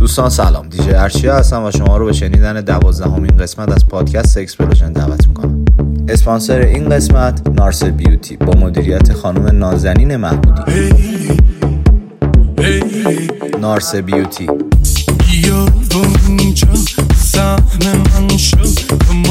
دوستان سلام، دیجی ارشیا هستم و شما رو به شنیدن 12مین قسمت از پادکست اکسپلوژن دعوت میکنم. اسپانسر این قسمت نارسه بیوتی با مدیریت خانم نازنین محمودی. نارسه بیوتی. یا اونجا سهم من شد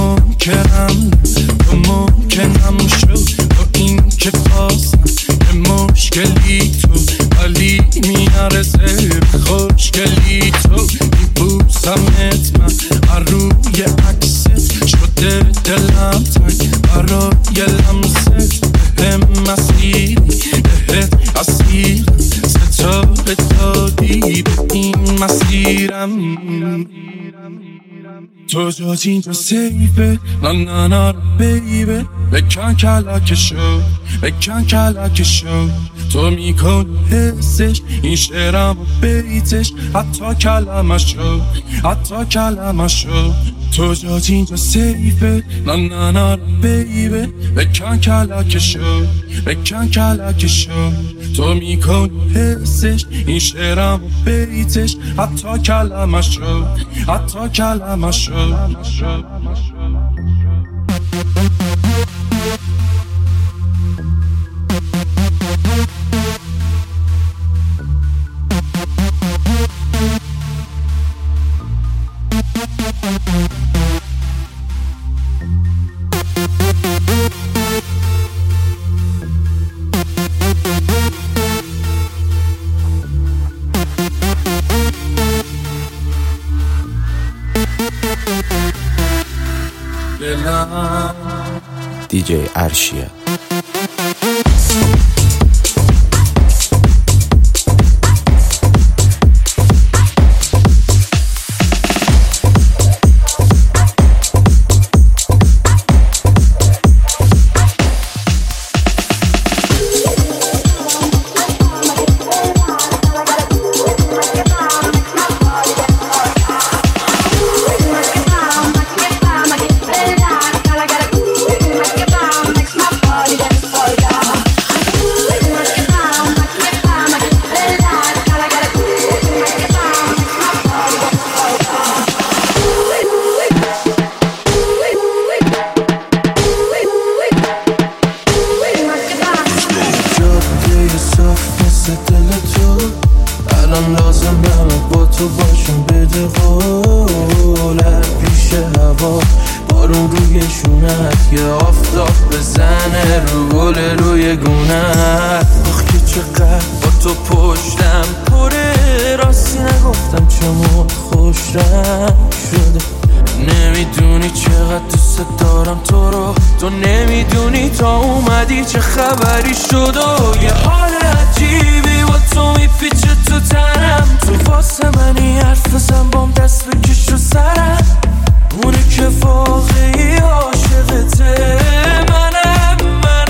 ممکنم شد با این که بازم به مشکلی تو ولی میارزه خوشگلی تو میبوسمت من روی عکست شده دلم تنگ برای لمست بهم مسیری بهت اسیر ستاره دادی به این مسیرم تو جاجین تو سیفه نه بیبه بکن کلک شو تو میکن حسش این شعرم و بیتش حتی کلمه شو تو جاجین تو سیفه نه بیبه بکن کلک شو تو میکن حسش این شعرم و بیتش حتی کلمه شو دیجی ارشیا. نمیدونی چقدر دوست دارم تو رو، تو نمیدونی تا اومدی چه خبری شد و یه حال عجیبی با تو میپیچه تو تنم، تو واسه منی حرف بزن بام دست بکش رو سرم، اونه که واقعی عاشقته منم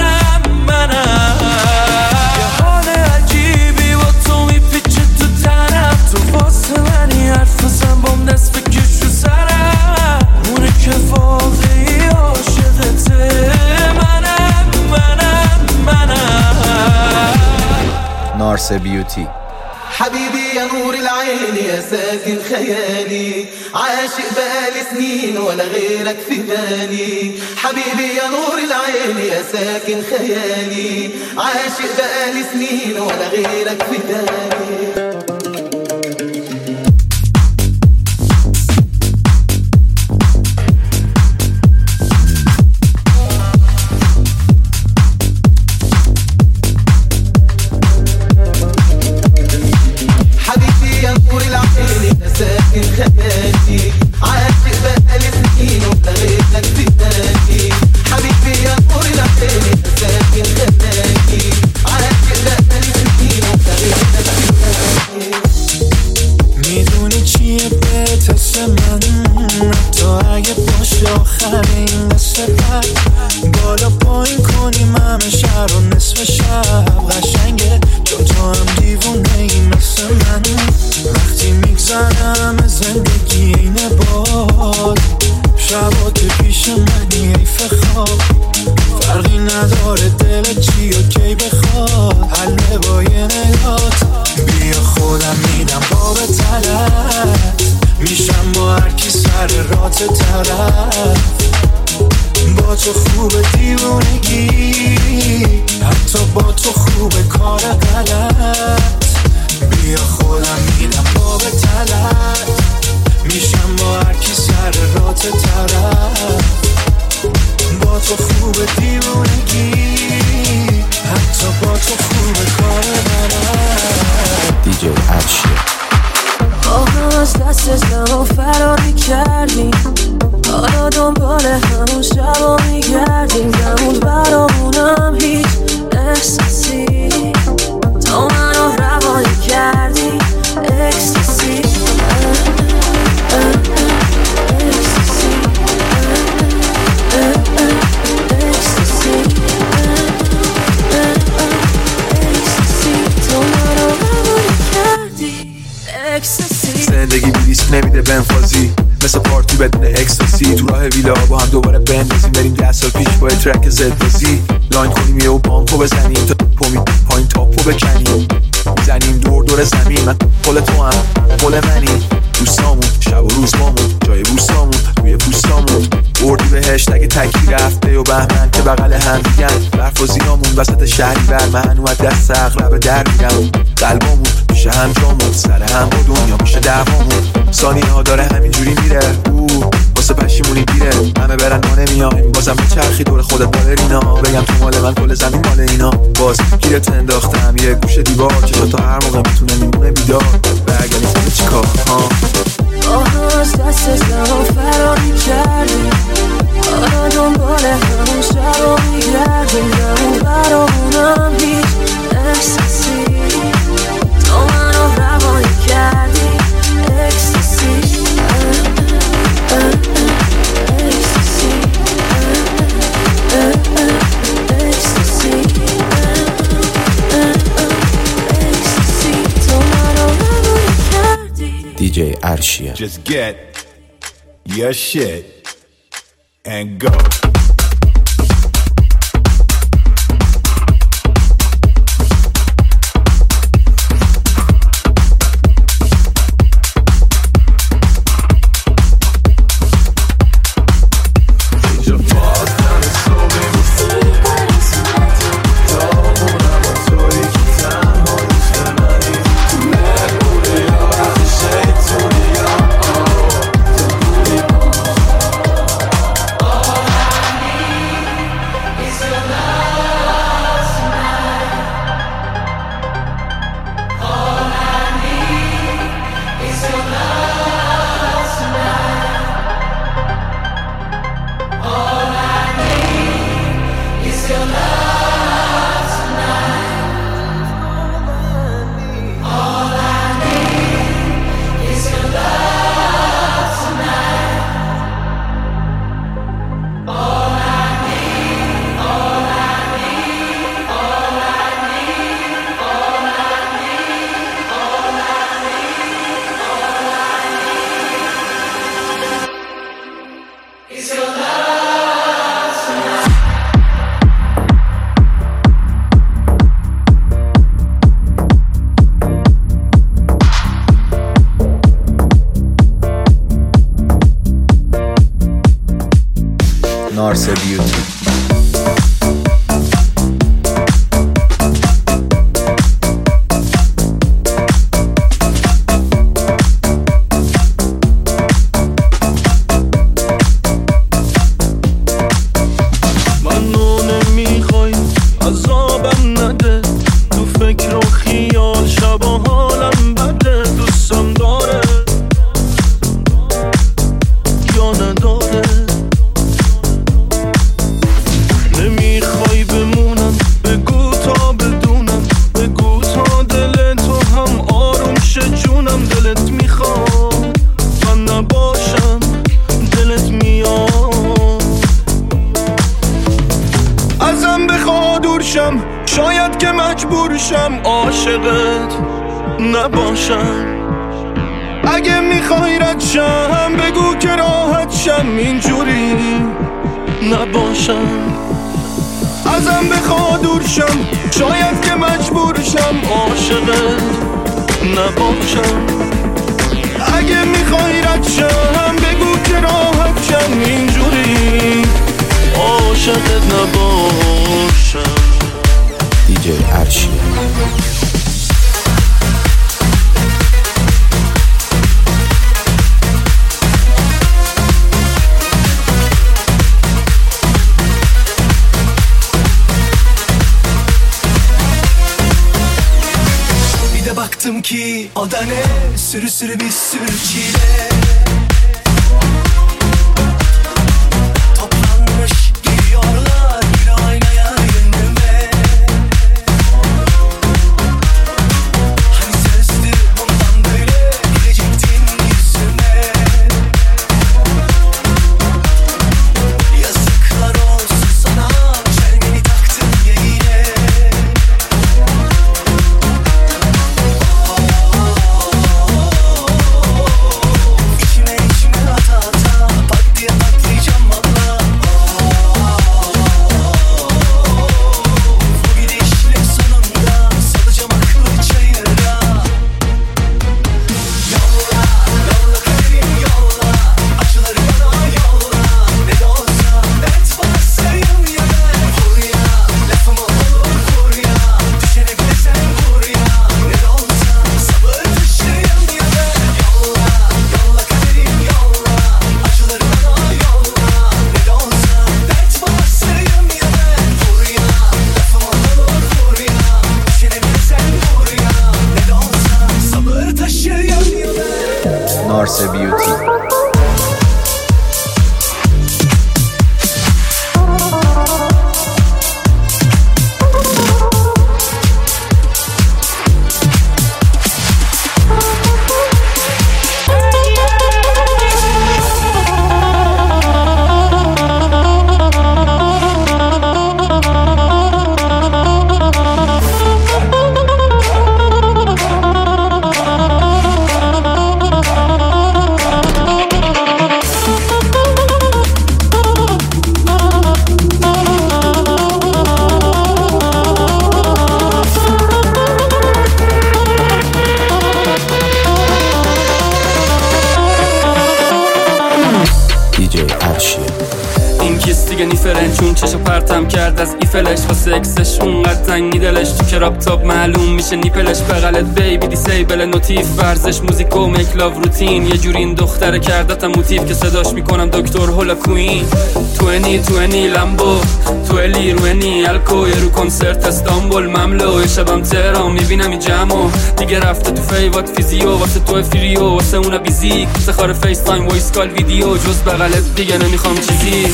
یه حال عجیبی با تو میپیچه تو تنم، تو واسه منی حرف بزن بام دست بکش رو سرم، اونه که واقعی عاشقته منم نارسه بیوتی. حبيبي يا نور العين يا ساكن خيالي، عاشق بقالي سنين ولا غيرك في بالي، حبيبي يا نور العين يا ساكن خيالي، عاشق بقالي سنين ولا غيرك في بالي. بالا پایین کنیم همه شهر و نصف شب قشنگه چون تو هم دیوونه ای مثل من، وقتی میگذرم زندگی اینه باد شبا که پیش منی حیف خواب، فرقی نداره دل چی و کی بخواد حل با یه نگات، بیا خودم میدم باب طلب میشم با هر کی سر رات طرف، با تو خوب دیوونگی، حتی با تو خوب کار غلط. بیا خودم میدم باب طلعت، میشم با هر کی سر رات طرف، با تو خوب دیوونگی، حتی با تو خوب کار غلط. دیجی ارشیا. آها از دست زمان فرار میکردیم، حالا دنبال همون شبا میگردیم، نمون برامونم هیچ احساسی، تو منو روانی کردی اکستاسی، اکستاسی، اکستاسی، اکستاسی، تو منو روانی کردی اکستاسی. زندگی بی ریسک نمیده بنفازی، مثل پارتی بدون اکستاسی، تو راه ویلا با هم دوباره بندازیم، بریم 10 سال پیش با ترک زد بازی، لاین کنیم یه و بانکو بزنیم، تا پومی پایین تاپو بکنیم، میزنیم دور دور زمین، من پل تو هم پل منی، دوستامون شب و روز بامون، جای بوستامون روی پوستامون، بردی بهشت اگه تکی رفته و بهمن که بغل هم دیگن، برف و زیامون وسط شهری بر من اومد دست اغلب در میرم، قلبامون میشه هم جامون، سر هم با دنیا میشه دعوامون، ثانیه ها داره همینجوری میره، واسه پشیمونی گیره، همه برن ما نمیایم، بازم بچرخی دور خودت بالرینا، بگم تو مال من کل زمین مال اینا، باز گیرت انداختم یه گوشه دیوار، چشا تا هر موقع میتونه میمونه بیدار، برگردیم سمه چیکار آها از دست زمان فرار میکردیم، حالا دنبال همون شبا میگردیم، نمون برامونم هیچ احساسی، تو منو روانی کردی اکستاسی، اکستاسی، اکستاسی، اکستاسی، تو منو روانی کردی. دیجی ارشیا. Just get your shit and go. نارس بیوتی. منو نمیخوای عذابم نده، تو فکر و خیال شبا حالم بده، دوستم داره یا نداره، نمیخوای بمونم بگو تا بدونم، بگو تا دل تو هم آروم شه جونم، دلت میخواد من نباشم، دلت میاد ازم بخواد دورشم، شاید که مجبورشم عاشقت نباشم، اگه میخوای رد شم بگو که راحت شم، اینجوری نباشم، ازم بخواد دورشم، شاید که مجبورشم عاشقت نباشم، اگه میخوای رد Adane sürü sürü bir sürü çile toplanmış geliyorlar bir aynaya önüme. Hani sözdü bundan böyle gelecektin yüzüme. Yazıklar olsun sana çelmeni taktın ya yine. İçime ata ata pat diye patlayacağım valla. Bu gidişle sonunda salacağım aklı çayıra. Yolla, yolla kaderim yolla, acıları bana yolla. Ne de olsa dert basayım ya ben. Vur ya, lafımı olur vur ya, düşene bile sen vur ya. Ne de olsa sabır taşıyım ya ben. Yolla, yolla kaderim yolla, acıları bana yolla. Ne de olsa dert basayım ya ben. Vur ya, lafımı olur vur ya, düşene bile sen vur ya. Ne de olsa sabır taşıyım ya ben. نارس بیوتی. دیجی ارشی. این کیس دیگه نیفرن چون چشو پرتم کرد از ایفلش واسه اکسش اونقدر تنگی دلش تو کراب تاپ معلوم میشه نیپلش بغلت بیبی دیسیبل نوتیف ورزش موزیک و میکلاو روتین یه جوری این دختره کردتم موتیف که صداش میکنم دکتر هولا کوین 20 لمبو تو الی روینی الکو یه رو کنسرت استانبول مملو یه شبم تهران میبینم این جمعو دیگه رفته تو فیوات فیزیو واسه تو فریو واسه اونا بیزیک سخار فیس تایم وایس کال ویدیو جز بغلت دیگه نمیخوام چیزی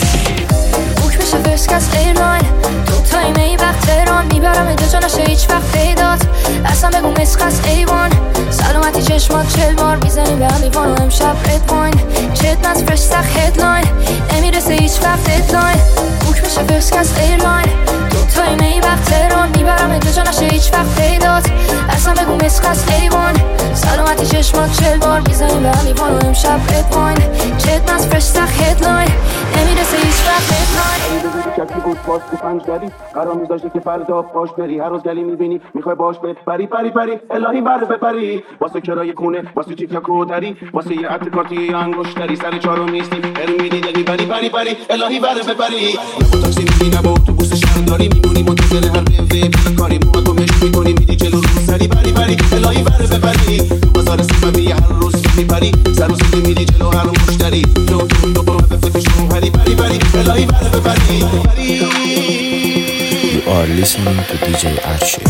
بوک بشه فرسک از ایرلاین تو تایمه وقت تهران میبرم اینجا جا نشه هیچ وقت پیدات اصلا بگو مسک از ایوان سلامتی چشمات 40 بار میزنیم به هم ایوان و امشب رد پوین چت نز فرش سخ هدلاین نمیرسه هیچ وقت ددلاین بوک بشه فرسک از ایرلاین تو تایمه وقت تهران میبرم اینجا جا نشه هیچ وقت پیدات اصلا بگو مسک از ایوان سلامتی چشمات 40 بار میزنیم به هم ایوان و امشب رد پوین چت نز فرش سخ هدلاین نمیرسه هیچ وقت ددلاین کسی گوش باز تو پنج داری قرار میذاشته که فردا باش بری هر روز گلی میبینی میخوای باش بری پری الهی بره بپری واسه کرایه خونه واسه چیک یا کودری واسه یه عطر کارتی انگشتری سر چهارم نیستی بریم میدی دلی پری الهی بره بپری با تاکسی میبینی با اتوبوس شهرداری میمونی منتظر هر قهوه کاری موهاتو مشت میکنی میدی جلو رو سری پری الهی بره بپری بازار صفوی هر روز میپری سر و سیده میدی جلو هر مشتری دو با فکرشون پری الهی بره بپری You are listening to DJ Archie.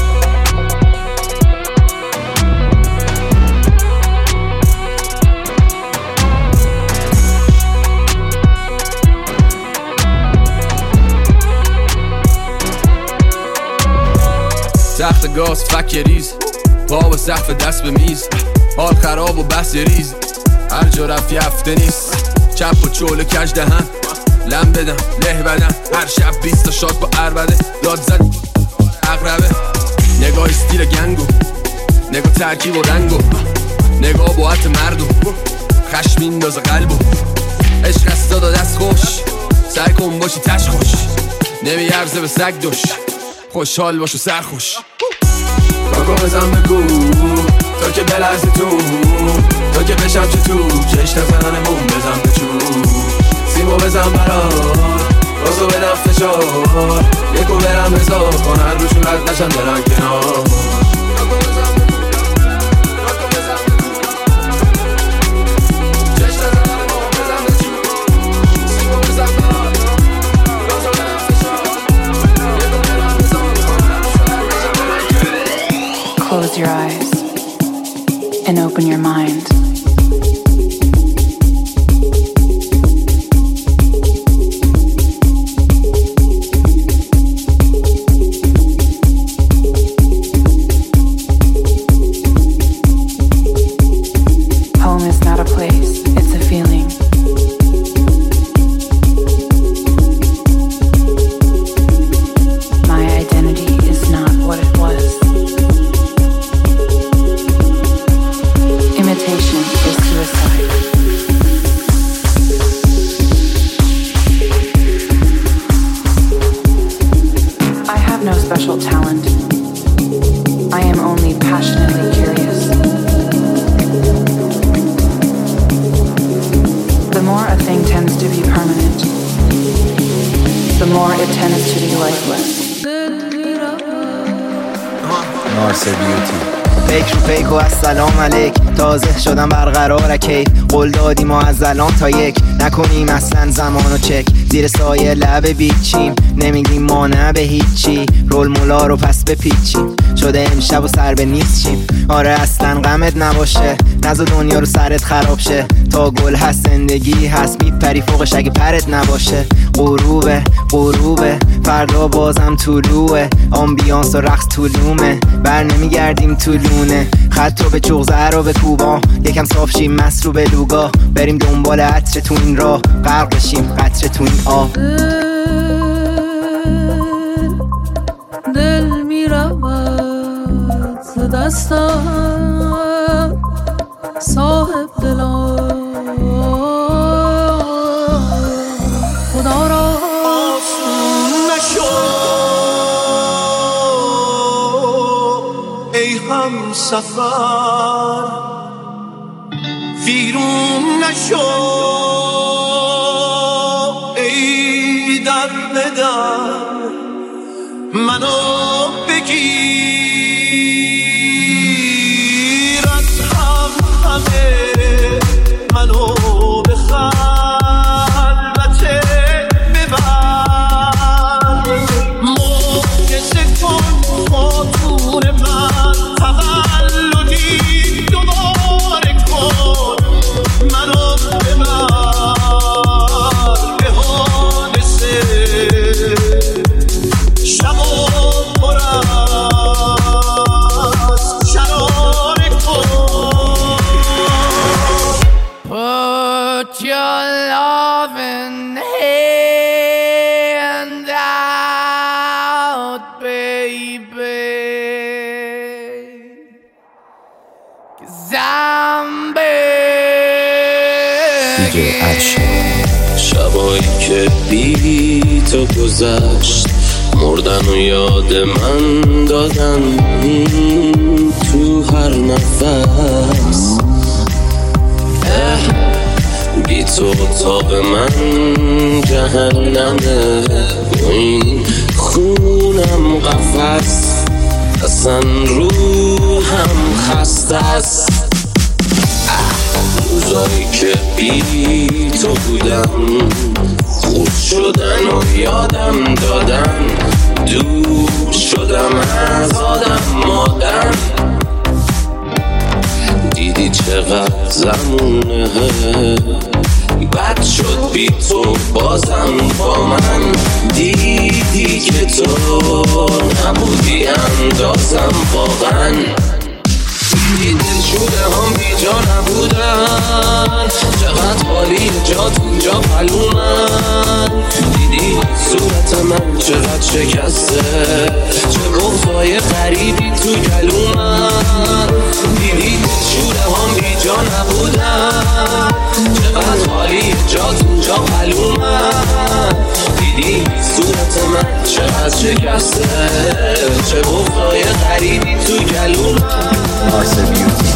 تخت گاز فک ریز پا و سقف دست به میز حال خراب و بحث ریز هر جا رفت یفته نیست چپ و چول کج دهن لم بدم له بدم هر شب 20 تا شات با عربده داد زد اقربه نگاه استیل گنگو نگاه ترکیب و رنگو نگاه با عط مردم خشم میندازه قلبو عشق است داد دست خوش سعی کن باشی تش خوش نمیارزه به سگ دوش خوشحال باش و سرخوش کاکو بزن بگو تا که بلرزی تا که بشم چه تو چشت زنانمون بزن به چون سیمو بزن برام رازو بدم فشار یکو برم حساب کنن روشون رد نشن برن کنار Close your eyes. نارسه بیوتی. فکر و پیک و السلام علیک، تازه شدم برقرارکی، قول دادی ما از الان تا یک، نکنیم اصلا زمانو چک، زیر سایه لب بیچیم، نمیگیم ما نه به هیچی، رول مولا رو پس بپیچیم، شده امشب و سر به نیست چیم، آره اصلا غمت نباشه، نزا دنیا رو سرت خراب شه، تا گل هست زندگی هست، میپری فوقش اگه پرت نباشه، غروبه غروبه فردا بازم طلوعه، آمبیانس و رقص طولومه، بر نمیگردیم طولونه، خط رو به چغزه رو به کوبا، یکم صاف شیم مست رو به لوگا، بریم دنبال عطر تو این راه، غرق بشیم قطره تو این آب. دل میرود ز دستم صاحب دلم، خدا را آسون نشو ای هم سفر، ویرون نشو ای در بدر، منو بگیر از هم همه، منو به خلوته ببر، معجزه کن خاتون من، تولدی دوباره کن، منو ببر به حادثه شب و پر از شراره کن. Put your loving hand out, baby, 'cause I'm شبایی که بی تو گذشت، مردن و یاد من دادن تو هر نفس، بی تو تاب من جهنمه، این خونم قفس، اصلا روحم خسته است، روزایی که بی تو بودم، خود شدن و یادم دادن، دور شدم از آدم مادم، دیدی چقدر زمونه بد شد بی تو بازم با من، دیدی که تو نبودی اندازم واقعا، دیدی دلشوره هم بی جا نبودن، چقدر حالی جات اینجا پلومن، دیدی صورت من چقدر شکسته، چه بغضای غریبی تو گلومن، دیدی دلشوره هم بی جا نبودن، چقدر حالی جات اینجا پلومن، دیدی صورت من چقدر شکسته، چه بغضای غریبی تو گلومن. نارسه بیوتی.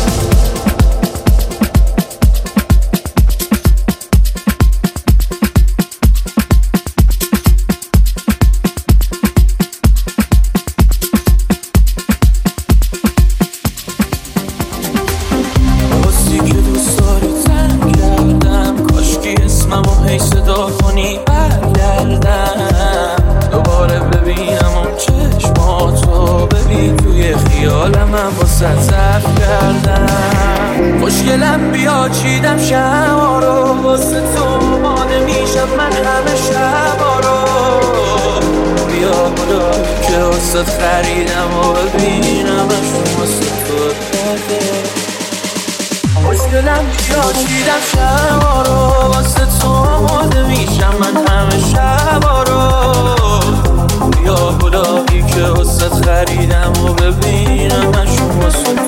راستی که دوست داری تنگ کردم، کاشکی اسممو هی صدا کنی برگردم، دوباره ببینم اون چشماتو، ببین توی خیالم من واسه ظرف کردم، خوشگل خوشگلم بیا چیدم شما رو واسه تو آماده میشم من همه شبا رو بیا خدا که واسه خریدم و ببینمشون واسه تو خوشگلم بیا چیدم شما رو واسه تو آماده میشم من همه شبا رو بیا خدا که واسه خریدم و ببینمشون واسه تو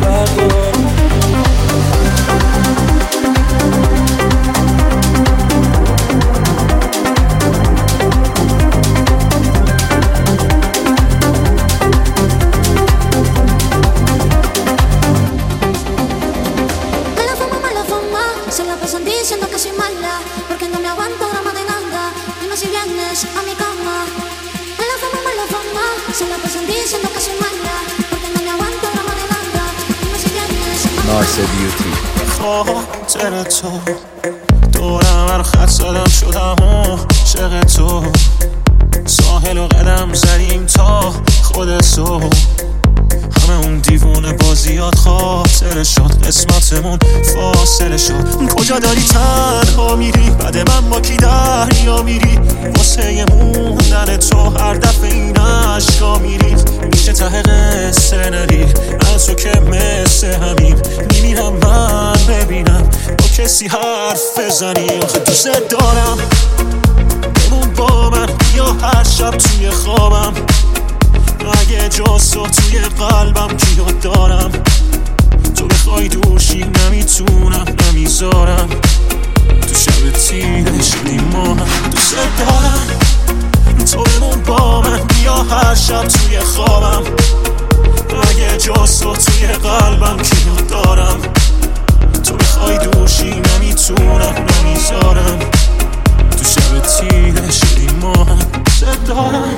Se la pasan diciendo que soy mala, porque no me aguanto drama de nada. Dime si vienes a mi cama. Me la fama, se la pasan diciendo que soy mala, porque no me aguanto drama de nada. Dime si vienes a mi cama. نارس بیوتی. خاطر تو دورم هر خط زدم شدم عاشق تو ساحل و قدم زدیم تا خود تو همه اون دیوونه بازیات خاطر شد قسمتمون فاصله شد کجا داری تنها میری بعد من با کی دریا میری واسه موندن تو هر دفعه این عشقا میری میشه ته قصه نری از تو که مثل همین میمیرم من ببینم با کسی حرف بزنی آخه دوست دارم بمون با من یا هر شب توی خوابم اگه جز تو توی قلبم کیو دارم تو بخوای دوشی نمیتونم نمیذارم تو شب تیره شدیم ما هم دوست دارم تو بمون با من بیا هر شب توی خوابم اگه جز تو توی قلبم کیو دارم تو بخوای دوشی نمیتونم نمیذارم تو شب تیره شدیم ما هم دوست دارم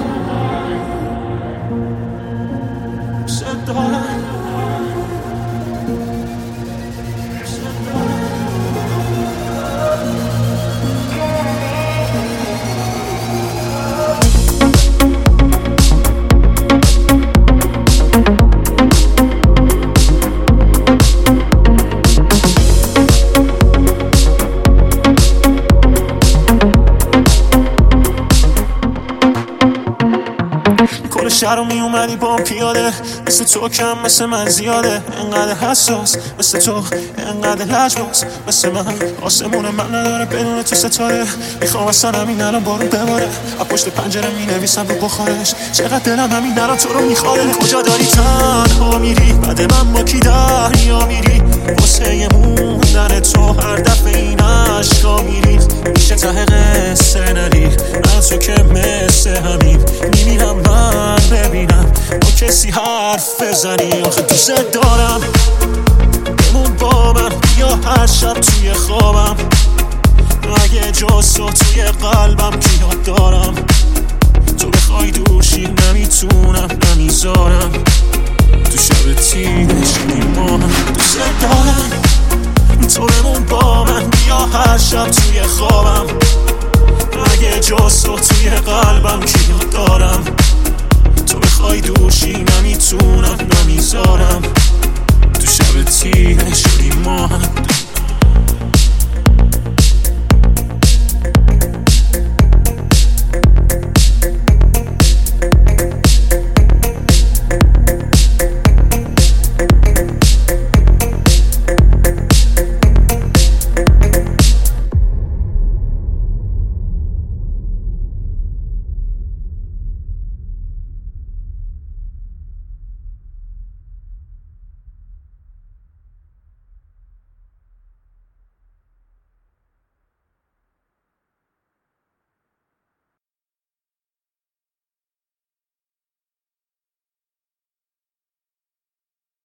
شهر می اومدی با پیاده مثل تو کم مثل من زیاده انقدر حساس مثل تو انقدر لجباز مثل من آسمون من نداره بدون تو ستاره میخوام اصلا همین الان بارون بباره از پشت پنجره می نویسم رو بخارش چقدر دلم همین الان تو رو میخواره کجا داری تنها میری بعد من با کی دریا میری واسه موندن تو هر دفعه این عشقا میری میشه ته قصه نری از تو که مثل همین میمیرم من ببینم با کسی حرف بزنی آخه دوست دارم بمون با من بیا هر شب توی خوابم اگه جز تو توی قلبم کیو دارم تو بخوای دوشی نمیتونم نمیذارم تو شب تیره شدیم ما هم دوست دارم تو بمون با من بیا هر شب توی خوابم اگه جز تو توی قلبم کیو دارم تو بخوای دوشی نمیتونم نمیذارم تو شب تیره شدیم ما هم